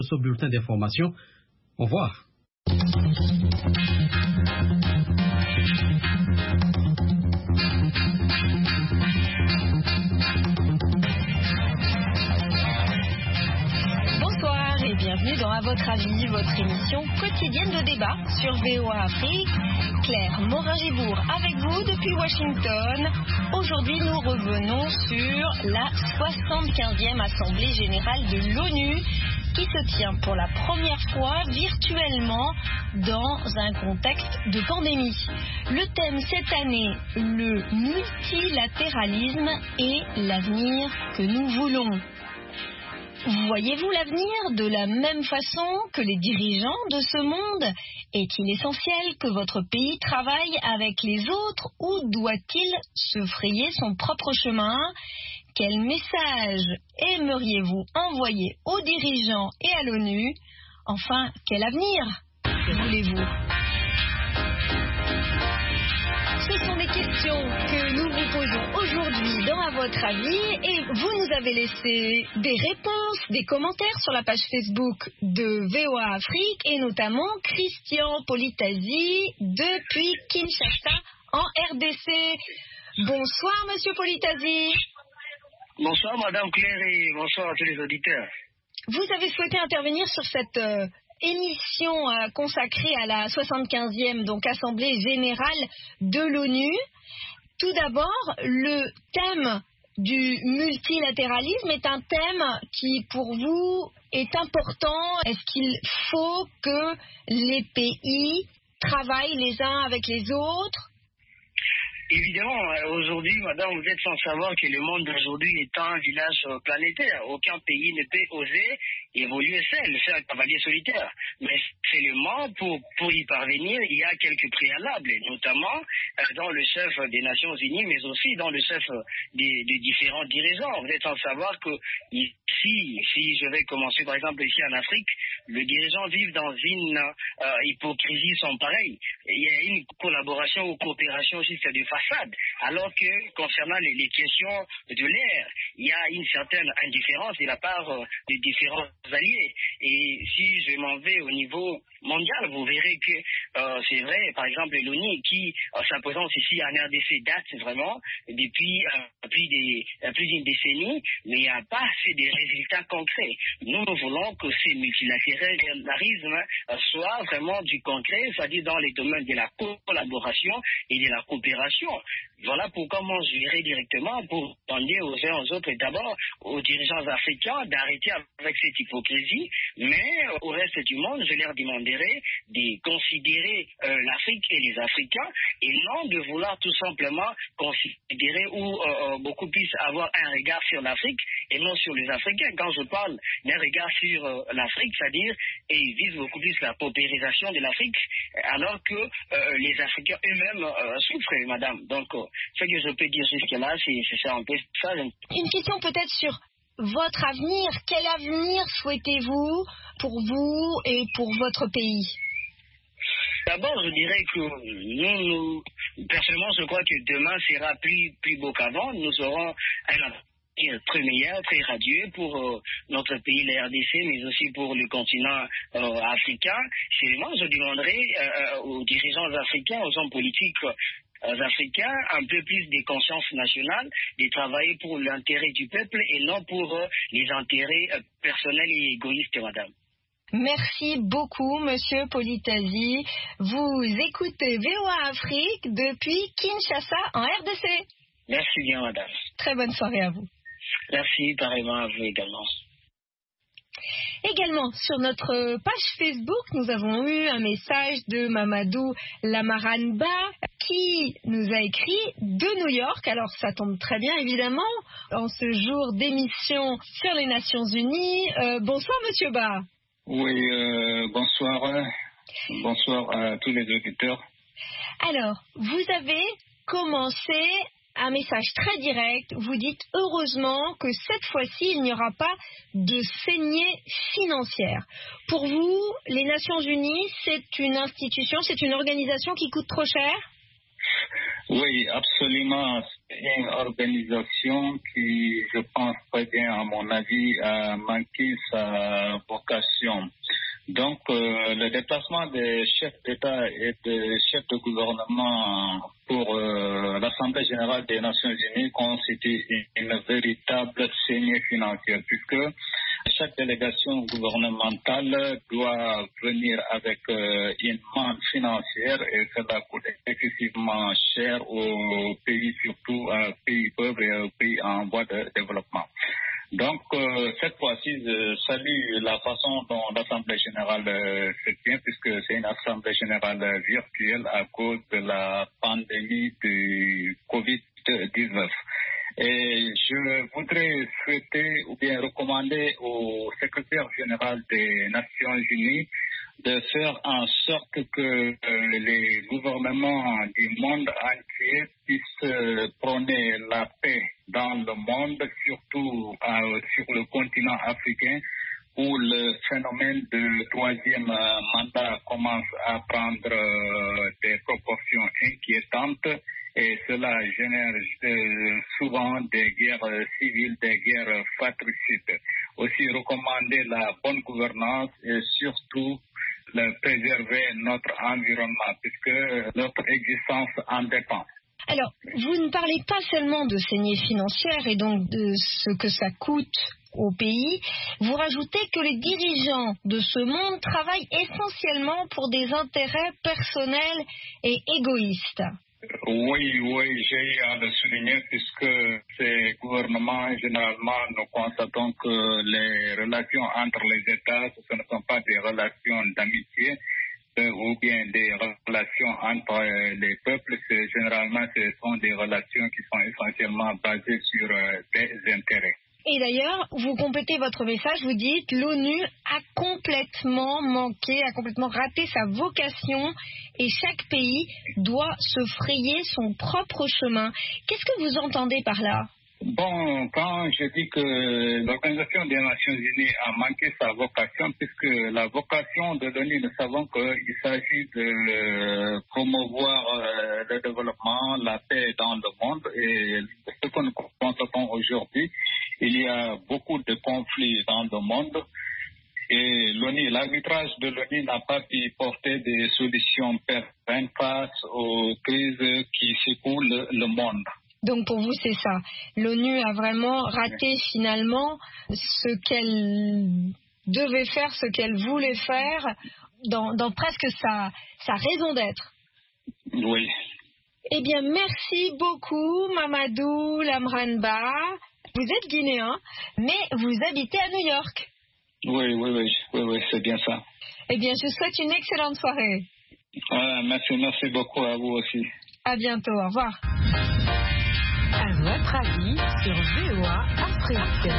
ce bulletin d'information. Au revoir. Bonsoir et bienvenue dans À votre avis, votre émission quotidienne de débat sur VOA Afrique. Claire Morin-Gibourg avec vous depuis Washington. Aujourd'hui, nous revenons sur la 75e Assemblée Générale de l'ONU qui se tient pour la première fois virtuellement dans un contexte de pandémie. Le thème cette année, le multilatéralisme et l'avenir que nous voulons. Voyez-vous l'avenir de la même façon que les dirigeants de ce monde? Est-il essentiel que votre pays travaille avec les autres ou doit-il se frayer son propre chemin? Quel message aimeriez-vous envoyer aux dirigeants et à l'ONU? Enfin, quel avenir voulez-vous? Ce sont des questions que nous vous posons aujourd'hui dans À votre avis et vous nous avez laissé des réponses, des commentaires sur la page Facebook de VOA Afrique et notamment Christian Politasi depuis Kinshasa en RDC. Bonsoir Monsieur Politasi. Bonsoir Madame Claire et bonsoir à tous les auditeurs. Vous avez souhaité intervenir sur cette émission consacrée à la 75e donc Assemblée Générale de l'ONU. Tout d'abord, le thème du multilatéralisme est un thème qui, pour vous, est important. Est-ce qu'il faut que les pays travaillent les uns avec les autres? Évidemment, aujourd'hui, madame, vous êtes sans savoir que le monde d'aujourd'hui est un village planétaire. Aucun pays ne peut oser évoluer seul, faire un cavalier solitaire. Mais seulement pour y parvenir, il y a quelques préalables, notamment dans le chef des Nations Unies, mais aussi dans le chef des différents dirigeants. Vous êtes sans savoir que ici, si je vais commencer par exemple ici en Afrique, les dirigeants vivent dans une hypocrisie sans pareille. Il y a une collaboration ou coopération juste de façade, alors que concernant les questions de l'air, il y a une certaine indifférence de la part des différents alliés. Et si je m'en vais au niveau mondial, vous verrez que c'est vrai, par exemple l'ONU qui, sa présence ici en RDC date vraiment depuis plus d'une décennie, mais il n'y a pas fait des résultats concrets. Nous voulons que ce multilatéralisme soit vraiment du concret, c'est-à-dire dans les domaines de la collaboration et de la coopération. Voilà pourquoi moi je dirais directement pour demander aux uns aux autres et d'abord aux dirigeants africains d'arrêter avec cette hypocrisie, mais au reste du monde je leur demanderai de considérer l'Afrique et les Africains et non de vouloir tout simplement considérer ou beaucoup plus avoir un regard sur l'Afrique et non sur les Africains. Quand je parle d'un regard sur l'Afrique, c'est-à-dire et ils visent beaucoup plus la paupérisation de l'Afrique alors que les Africains eux-mêmes souffrent, madame. Donc ce que je peux dire jusque-là, c'est ça un peu ça. Une question peut-être sur votre avenir. Quel avenir souhaitez-vous pour vous et pour votre pays? D'abord, je dirais que personnellement, je crois que demain sera plus beau qu'avant. Nous aurons un avenir très meilleur, très radieux pour notre pays, la RDC, mais aussi pour le continent africain. Seulement, je demanderai aux dirigeants africains, aux hommes politiques africains, un peu plus de conscience nationale, de travailler pour l'intérêt du peuple et non pour les intérêts personnels et égoïstes, madame. Merci beaucoup, Monsieur Politasi. Vous écoutez VOA Afrique depuis Kinshasa, en RDC. Merci bien, madame. Très bonne soirée à vous. Merci, pareillement à vous également. Également, sur notre page Facebook, nous avons eu un message de Mamadou Lamaranba qui nous a écrit de New York. Alors, ça tombe très bien, évidemment, en ce jour d'émission sur les Nations Unies. Bonsoir, Monsieur Ba. Oui, bonsoir. Bonsoir à tous les auditeurs. Alors, vous avez commencé un message très direct. Vous dites heureusement que cette fois-ci, il n'y aura pas de saignée financière. Pour vous, les Nations Unies, c'est une institution, c'est une organisation qui coûte trop cher? Oui, absolument. une organisation qui, je pense très bien, à mon avis, a manqué sa vocation. Donc, le déplacement des chefs d'État et des chefs de gouvernement pour l'Assemblée générale des Nations unies constitue une véritable saignée financière, puisque chaque délégation gouvernementale doit venir avec une manne financière et cela coûte excessivement cher aux pays, surtout aux pays pauvres et aux pays en voie de développement. Donc, cette fois-ci, je salue la façon dont l'Assemblée générale se tient, puisque c'est une Assemblée générale virtuelle à cause de la pandémie du Covid-19. Et je voudrais souhaiter ou bien recommander au secrétaire général des Nations Unies de faire en sorte que les gouvernements du monde entier puissent prôner la paix dans le monde, surtout sur le continent africain, où le phénomène de troisième mandat commence à prendre des proportions inquiétantes et cela génère souvent des guerres civiles, des guerres fratricides. Aussi recommander la bonne gouvernance et surtout préserver notre environnement puisque notre existence en dépend. Alors, vous ne parlez pas seulement de saignée financière et donc de ce que ça coûte au pays, vous rajoutez que les dirigeants de ce monde travaillent essentiellement pour des intérêts personnels et égoïstes. Oui, j'ai à le souligner puisque ces gouvernements, généralement, nous constatons que les relations entre les États, ce ne sont pas des relations d'amitié ou bien des relations entre les peuples. Généralement, ce sont des relations qui sont essentiellement basées sur des intérêts. Et d'ailleurs, vous complétez votre message, vous dites l'ONU a complètement manqué, a complètement raté sa vocation et chaque pays doit se frayer son propre chemin. Qu'est-ce que vous entendez par là ? Bon, quand je dis que l'Organisation des Nations Unies a manqué sa vocation, puisque la vocation de l'ONU, nous savons qu'il s'agit de promouvoir le développement, la paix dans le monde. Et ce que nous constatons aujourd'hui, il y a beaucoup de conflits dans le monde. Et l'arbitrage de l'ONU n'a pas pu porter des solutions pérennes face aux crises qui secouent le monde. Donc pour vous, c'est ça. L'ONU a vraiment raté finalement ce qu'elle devait faire, ce qu'elle voulait faire dans presque sa raison d'être. Oui. Eh bien, merci beaucoup, Mamadou Lamranba. Vous êtes guinéen, mais vous habitez à New York. Oui, c'est bien ça. Eh bien, je vous souhaite une excellente soirée. Merci beaucoup à vous aussi. À bientôt, au revoir. À votre avis sur VOA Afrique.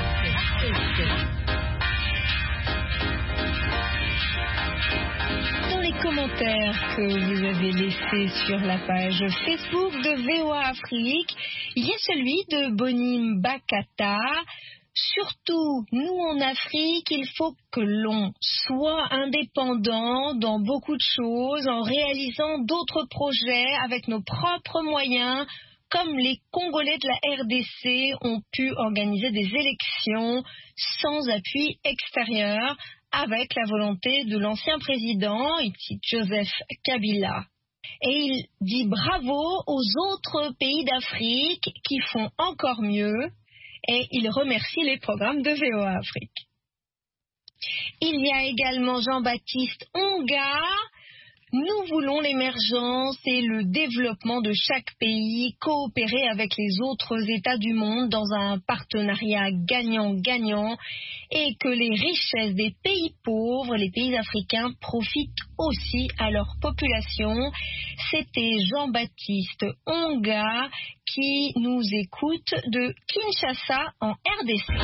Dans les commentaires que vous avez laissés sur la page Facebook de VOA Afrique, il y a celui de Bonim Bakata. Surtout, nous en Afrique, il faut que l'on soit indépendant dans beaucoup de choses, en réalisant d'autres projets avec nos propres moyens, comme les Congolais de la RDC ont pu organiser des élections sans appui extérieur, avec la volonté de l'ancien président, il cite Joseph Kabila. Et il dit bravo aux autres pays d'Afrique qui font encore mieux, et il remercie les programmes de VOA Afrique. Il y a également Jean-Baptiste Onga. Nous voulons l'émergence et le développement de chaque pays, coopérer avec les autres États du monde dans un partenariat gagnant-gagnant et que les richesses des pays pauvres, les pays africains, profitent aussi à leur population. C'était Jean-Baptiste Onga qui nous écoute de Kinshasa en RDC.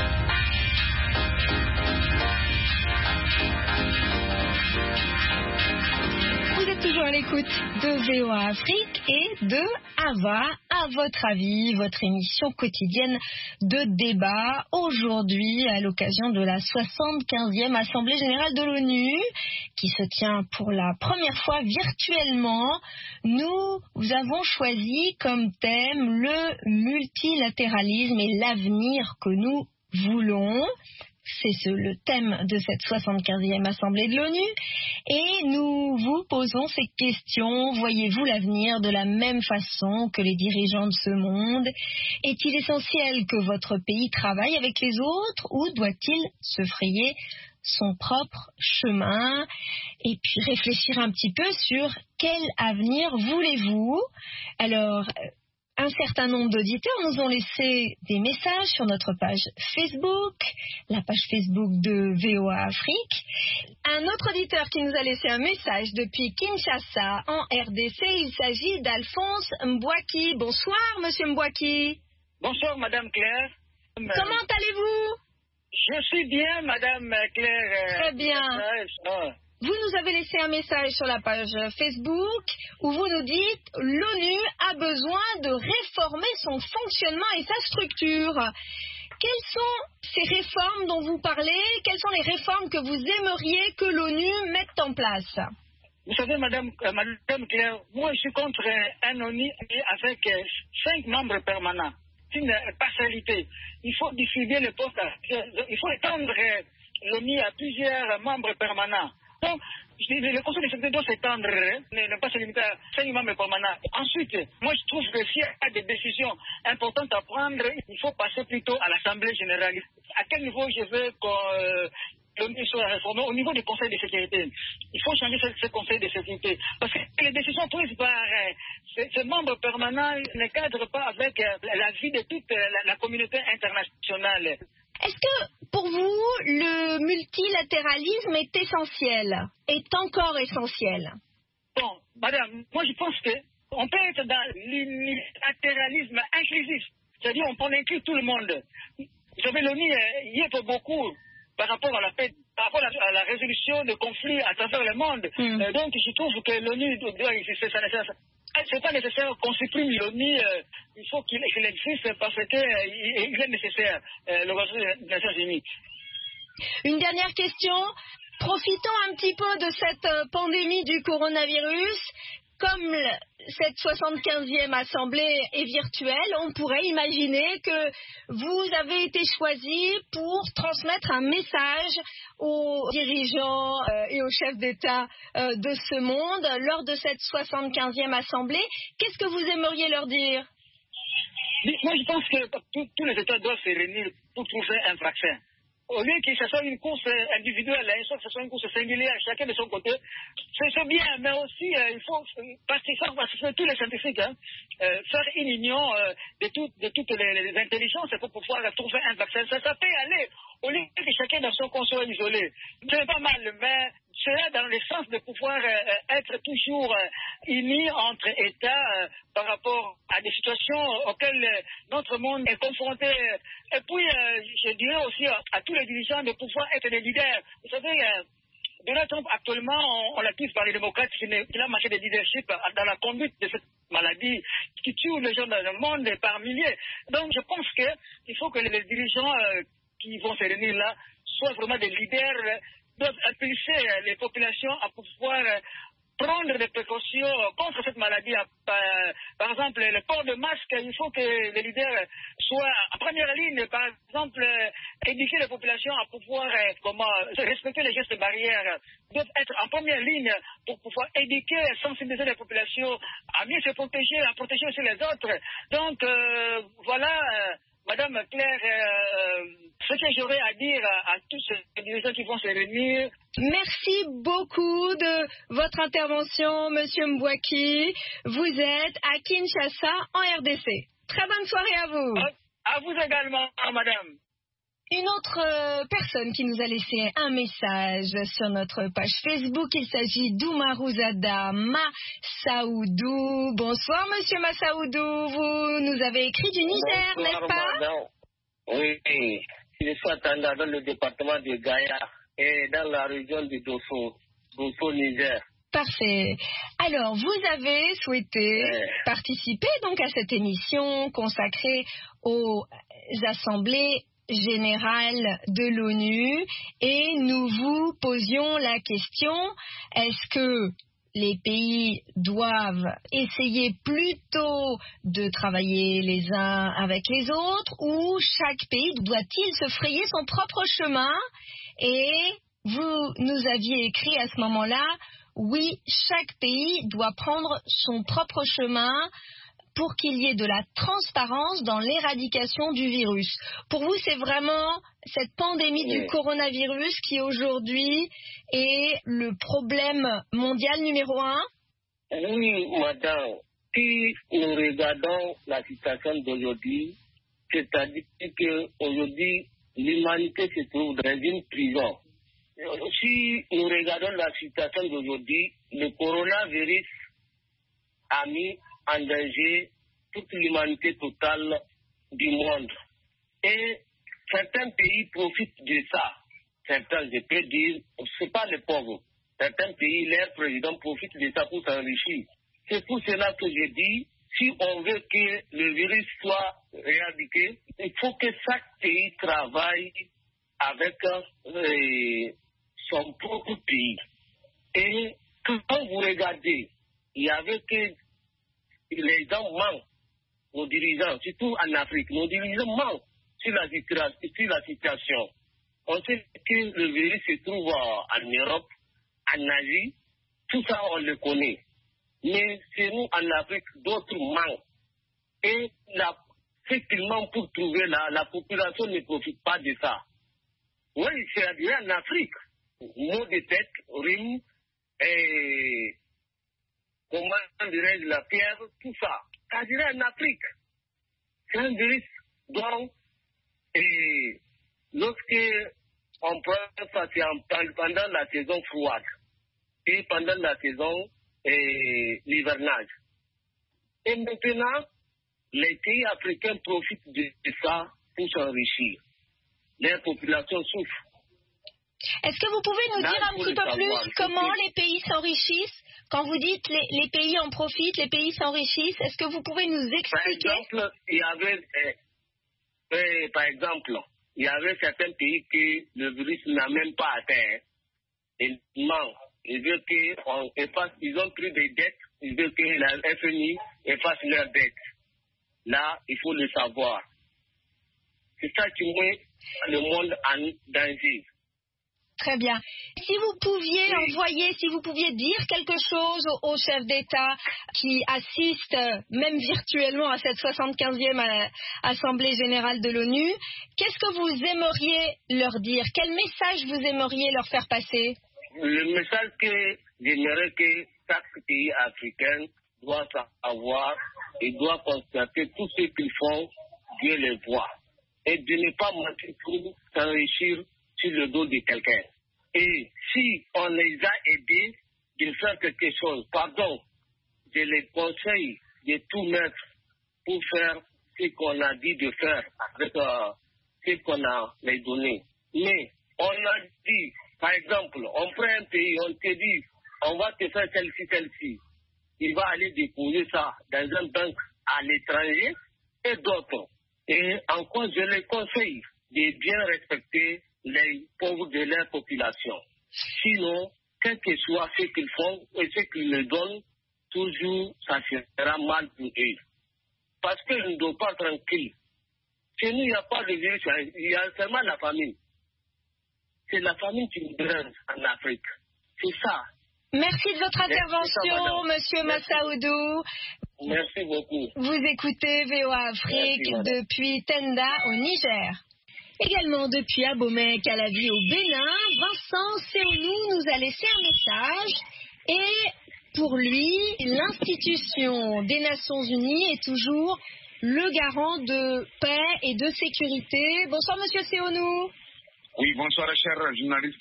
Toujours à l'écoute de VOA Afrique et de AVA, à votre avis, votre émission quotidienne de débat. Aujourd'hui, à l'occasion de la 75e Assemblée Générale de l'ONU, qui se tient pour la première fois virtuellement. Nous avons choisi comme thème le multilatéralisme et l'avenir que nous voulons. C'est le thème de cette 75e Assemblée de l'ONU. Et nous vous posons ces questions. Voyez-vous l'avenir de la même façon que les dirigeants de ce monde? Est-il essentiel que votre pays travaille avec les autres ou doit-il se frayer son propre chemin? Et puis réfléchir un petit peu sur quel avenir voulez-vous? Alors, un certain nombre d'auditeurs nous ont laissé des messages sur notre page Facebook, la page Facebook de VOA Afrique. Un autre auditeur qui nous a laissé un message depuis Kinshasa, en RDC, il s'agit d'Alphonse Mbouaki. Bonsoir, monsieur Mbouaki. Bonsoir, madame Claire. Comment allez-vous? Je suis bien, madame Claire. Très bien. Vous nous avez laissé un message sur la page Facebook où vous nous dites « L'ONU a besoin de réformer son fonctionnement et sa structure ». Quelles sont ces réformes dont vous parlez? Quelles sont les réformes que vous aimeriez que l'ONU mette en place? Vous savez, madame Claire, moi je suis contre un ONU avec 5 membres permanents. C'est une partialité. Il faut distribuer le poste, il faut étendre l'ONU à plusieurs membres permanents. Donc, le Conseil de sécurité doit s'étendre, ne pas se limiter à 5 membres permanents. Ensuite, moi je trouve que s'il y a des décisions importantes à prendre, il faut passer plutôt à l'Assemblée générale. À quel niveau je veux que l'ONU soit réformée? Au niveau du Conseil de sécurité. Il faut changer ce Conseil de sécurité. Parce que les décisions prises par ces membres permanents ne cadrent pas avec la vie de toute la communauté internationale. Est-ce que, pour vous, le multilatéralisme est essentiel, est encore essentiel? Bon, madame, moi je pense qu'on peut être dans l'unilatéralisme inclusif. C'est-à-dire on peut inclure tout le monde. Vous savez, l'ONU y est pour beaucoup par rapport à la paix, par rapport à la résolution de conflits à travers le monde. Donc je trouve que l'ONU doit exister. C'est pas nécessaire qu'on supprime l'ONU, il faut qu'il existe parce qu'il est nécessaire, l'Organisation des Nations Unies. Une dernière question. Profitons un petit peu de cette pandémie du coronavirus. Comme cette 75e Assemblée est virtuelle, on pourrait imaginer que vous avez été choisi pour transmettre un message aux dirigeants et aux chefs d'État de ce monde lors de cette 75e Assemblée. Qu'est-ce que vous aimeriez leur dire? Moi, je pense que tous les États doivent se réunir pour trouver un vaccin. Au lieu que ce soit une course individuelle, il faut que ce soit une course singulière, chacun de son côté. C'est bien, mais aussi il faut participer tous les scientifiques, faire une union de toutes les intelligences pour pouvoir trouver un vaccin. Ça peut aller, au lieu que chacun dans son coin soit isolé. C'est pas mal, mais c'est dans le sens de pouvoir être toujours unis entre États par rapport à des situations auxquelles notre monde est confronté. Et puis, je dirais aussi à tous les dirigeants de pouvoir être des leaders. Vous savez, Donald Trump, actuellement, on l'accuse par les démocrates qu'il a manqué de leadership dans la conduite de cette maladie qui tue les gens dans le monde par milliers. Donc, je pense qu'il faut que les dirigeants qui vont se réunir là soient vraiment des leaders, doivent impulser les populations à pouvoir prendre des précautions contre cette maladie. Par exemple, le port de masque, il faut que les leaders soient en première ligne, par exemple, éduquer les populations à pouvoir respecter les gestes barrières, doivent être en première ligne pour pouvoir éduquer, sensibiliser les populations à mieux se protéger, à protéger aussi les autres. Donc, voilà, Madame Claire, ce que j'aurais à dire à tous ces dirigeants qui vont se réunir. Merci beaucoup de votre intervention, Monsieur Mbouaki. Vous êtes à Kinshasa, en RDC. Très bonne soirée à vous. À vous également, madame. Une autre personne qui nous a laissé un message sur notre page Facebook, il s'agit d'Oumarouzada Massaoudou. Bonsoir, Monsieur Massaoudou. Vous nous avez écrit du Niger, n'est-ce pas? Madame. Oui, je suis attendant dans le département de Gaïa et dans la région du Dosso, Niger. Parfait. Alors, vous avez souhaité participer donc à cette émission consacrée aux assemblées général de l'ONU et nous vous posions la question, est-ce que les pays doivent essayer plutôt de travailler les uns avec les autres ou chaque pays doit-il se frayer son propre chemin? Et vous nous aviez écrit à ce moment-là, oui, chaque pays doit prendre son propre chemin pour qu'il y ait de la transparence dans l'éradication du virus. Pour vous, c'est vraiment cette pandémie du coronavirus qui aujourd'hui est le problème mondial numéro 1? Oui, madame. Si nous regardons la situation d'aujourd'hui, c'est-à-dire qu'aujourd'hui, l'humanité se trouve dans une prison. Si nous regardons la situation d'aujourd'hui, le coronavirus a mis en danger toute l'humanité totale du monde. Et certains pays profitent de ça. Certains, je peux dire, ce n'est pas les pauvres. Certains pays, leurs présidents profitent de ça pour s'enrichir. C'est pour cela que je dis, si on veut que le virus soit éradiqué, il faut que chaque pays travaille avec son propre pays. Et quand vous regardez, il y avait que les gens mentent aux dirigeants, surtout en Afrique. Nos dirigeants mentent sur la situation. On sait que le virus se trouve en Europe, en Asie, tout ça on le connaît. Mais c'est nous en Afrique, d'autres mentent. Et ce qu'ils mentent pour trouver la population ne profite pas de ça. Oui, c'est arrivé en Afrique. Mot de tête, rime, et comment dirais-je, la pierre, tout ça. Ça dirait en Afrique. C'est un virus dont, lorsque on prend ça, c'est pendant la saison froide et pendant la saison l'hivernage. Et maintenant, les pays africains profitent de ça pour s'enrichir. Les populations souffrent. Est-ce que vous pouvez nous dire un petit peu plus comment les pays s'enrichissent? Quand vous dites les pays en profitent, les pays s'enrichissent, est-ce que vous pouvez nous expliquer? Par exemple, il y avait certains pays que le virus n'a même pas atteint. Ils veulent qu'on efface, ils ont pris des dettes, ils veulent que la FMI efface leurs dettes. Là, il faut le savoir. C'est ça qui met le monde en danger. Très bien. Si vous pouviez dire quelque chose aux chefs d'État qui assistent, même virtuellement, à cette 75e Assemblée générale de l'ONU, qu'est-ce que vous aimeriez leur dire? Quel message vous aimeriez leur faire passer? Le message que j'aimerais que chaque pays africain doit savoir et doit constater tout ce qu'ils font, Dieu les voit. Et de ne pas mentir pour s'enrichir sur le dos de quelqu'un. Et si on les a aidés de faire quelque chose, je les conseille de tout mettre pour faire ce qu'on a dit de faire avec ce qu'on a les donné. Mais on a dit, par exemple, on prend un pays, on te dit, on va te faire celle-ci. Il va aller déposer ça dans une banque à l'étranger et d'autres. Et encore, je les conseille de bien respecter les pauvres de leur population. Sinon, quel que soit ce qu'ils font et ce qu'ils nous donnent, toujours ça sera mal pour eux. Parce qu'ils ne doivent pas tranquilles. Chez nous, il n'y a pas de virus, il y a seulement la famine. C'est la famine qui nous dérange en Afrique. C'est ça. Merci de votre intervention, Monsieur Massaoudou. Merci beaucoup. Vous écoutez VOA Afrique depuis Tenda au Niger. Également depuis Abomey, Calavi au Bénin, Vincent Seonou nous a laissé un message et pour lui, l'institution des Nations Unies est toujours le garant de paix et de sécurité. Bonsoir Monsieur Seonou. Oui, bonsoir cher journaliste.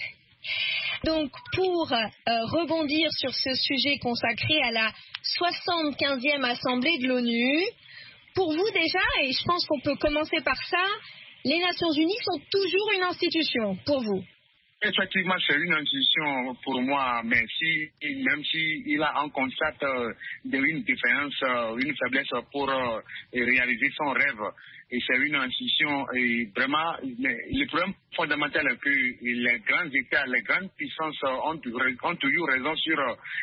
Donc pour rebondir sur ce sujet consacré à la 75e Assemblée de l'ONU, pour vous déjà, et je pense qu'on peut commencer par ça, les Nations Unies sont toujours une institution pour vous? Effectivement, c'est une institution pour moi, mais même si il a en constate une différence, une faiblesse pour réaliser son rêve, et c'est une institution, et vraiment, le problème fondamental est que les grands États, les grandes puissances ont toujours raison sur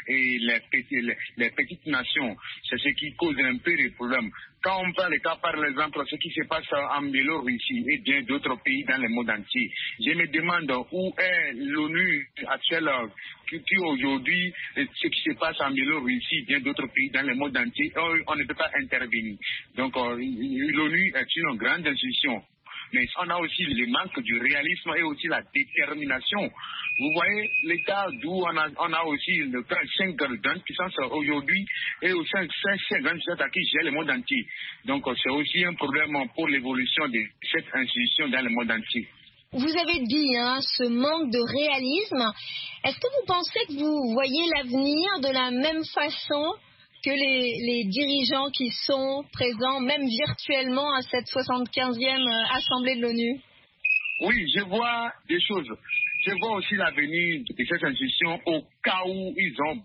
les petites nations. C'est ce qui cause un peu les problèmes. Quand on prend le cas, par exemple, ce qui se passe en Biélorussie et bien d'autres pays dans le monde entier, je me demande où est l'ONU actuelle qui aujourd'hui, ce qui se passe en Biélorussie, bien d'autres pays dans le monde entier, on ne peut pas intervenir. Donc, l'ONU est une grande institution. Mais on a aussi le manque du réalisme et aussi la détermination. Vous voyez l'état d'où on a aussi 5 grandes puissances aujourd'hui et aussi 5 grandes puissances qui gèrent le monde entier. Donc c'est aussi un problème pour l'évolution de cette institution dans le monde entier. Vous avez dit ce manque de réalisme. Est-ce que vous pensez que vous voyez l'avenir de la même façon que les dirigeants qui sont présents, même virtuellement, à cette 75e Assemblée de l'ONU? Oui, je vois des choses. Je vois aussi l'avenir de cette institution au cas où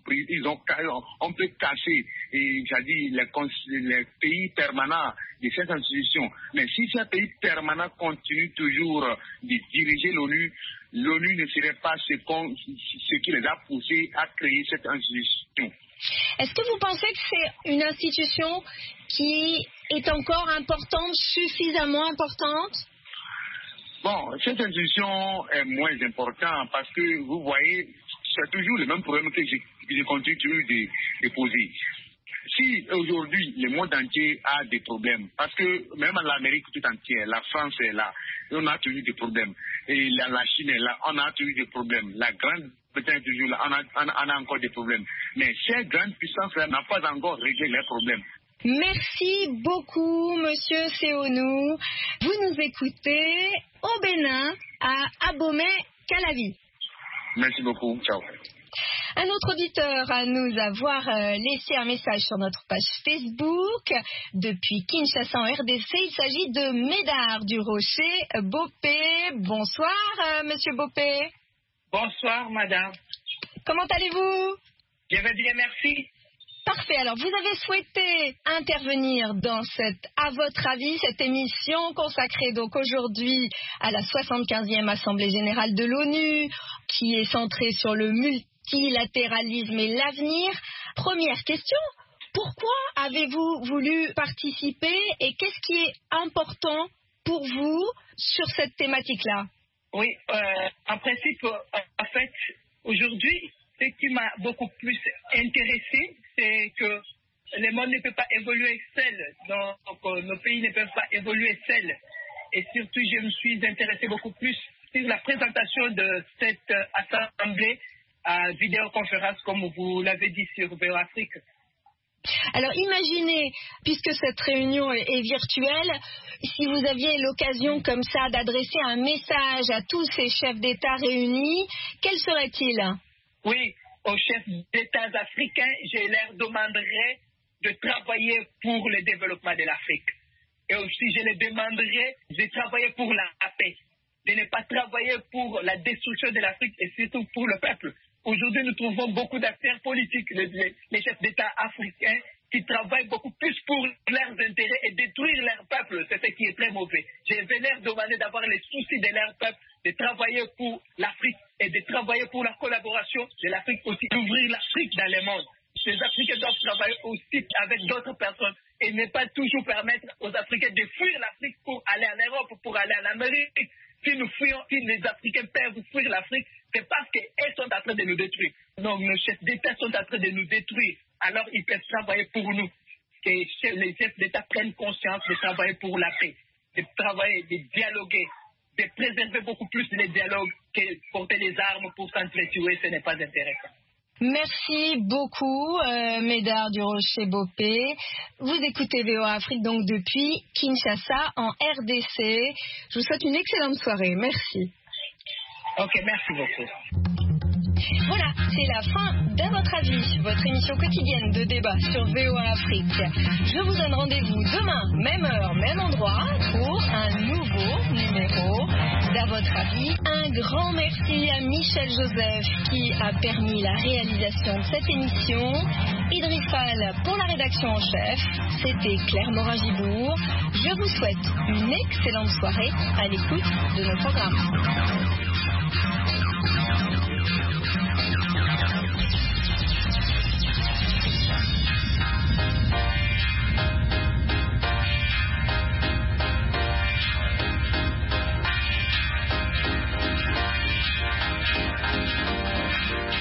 on peut casser les pays permanents de cette institution. Mais si ces pays permanents continuent toujours de diriger l'ONU, l'ONU ne serait pas ce qui les a poussés à créer cette institution. Est-ce que vous pensez que c'est une institution qui est encore importante, suffisamment importante? Bon, cette institution est moins importante parce que vous voyez, c'est toujours le même problème que je continue toujours de poser. Si aujourd'hui le monde entier a des problèmes, parce que même l'Amérique tout entière, la France est là, on a toujours des problèmes. Et la Chine est là, on a toujours des problèmes. La Grande-Bretagne est toujours là, on a encore des problèmes. Mais ces grandes puissances-là n'ont pas encore réglé leurs problèmes. Merci beaucoup, Monsieur Seonou. Vous nous écoutez au Bénin, à Abomey-Calavi. Merci beaucoup. Ciao. Un autre auditeur à nous avoir laissé un message sur notre page Facebook depuis Kinshasa en RDC. Il s'agit de Médard du Rocher Bopé. Bonsoir, Monsieur Bopé. Bonsoir, madame. Comment allez-vous? Je vais bien, merci. Parfait. Alors, vous avez souhaité intervenir dans à votre avis, cette émission consacrée donc aujourd'hui à la 75e Assemblée Générale de l'ONU, qui est centrée sur le multilatéralisme et l'avenir. Première question, pourquoi avez-vous voulu participer et qu'est-ce qui est important pour vous sur cette thématique-là? Oui, en principe, en fait, aujourd'hui, ce qui m'a beaucoup plus intéressé, c'est que le monde ne peut pas évoluer seul, donc nos pays ne peuvent pas évoluer seuls. Et surtout, je me suis intéressé beaucoup plus sur la présentation de cette assemblée à vidéoconférence, comme vous l'avez dit sur VOA Afrique. Alors imaginez, puisque cette réunion est virtuelle, si vous aviez l'occasion comme ça d'adresser un message à tous ces chefs d'État réunis, quel serait-il? Oui, aux chefs d'État africains, je leur demanderais de travailler pour le développement de l'Afrique. Et aussi, je leur demanderais de travailler pour la paix, de ne pas travailler pour la destruction de l'Afrique et surtout pour le peuple. Aujourd'hui, nous trouvons beaucoup d'acteurs politiques, les chefs d'État africains, qui travaillent beaucoup plus pour leurs intérêts et détruire leur peuple. C'est ce qui est très mauvais. Je vais leur demander d'avoir les soucis de leur peuple, de travailler pour l'Afrique et de travailler pour la collaboration de l'Afrique aussi, d'ouvrir l'Afrique dans le monde. Les Africains doivent travailler aussi avec d'autres personnes et ne pas toujours permettre aux Africains de fuir l'Afrique pour aller en Europe, pour aller en Amérique. Si les Africains peuvent fuir l'Afrique, c'est parce qu'ils sont en train de nous détruire. Donc nos chefs d'État sont en train de nous détruire. Alors ils peuvent travailler pour nous. Que les chefs d'État prennent conscience de travailler pour la paix, de travailler, de dialoguer, de préserver beaucoup plus les dialogues que porter les armes pour s'entretuer, ce n'est pas intéressant. Merci beaucoup, Médard du Rocher Bopé. Vous écoutez VOA Afrique donc depuis Kinshasa en RDC. Je vous souhaite une excellente soirée. Merci. Ok, merci beaucoup. Voilà, c'est la fin d'À votre avis, votre émission quotidienne de débat sur VOA Afrique. Je vous donne rendez-vous demain, même heure, même endroit, pour un nouveau numéro d'À votre avis. Un grand merci à Michel Joseph qui a permis la réalisation de cette émission. Idriss Fall pour la rédaction en chef. C'était Claire Morin-Gibourg. Je vous souhaite une excellente soirée à l'écoute de nos programmes.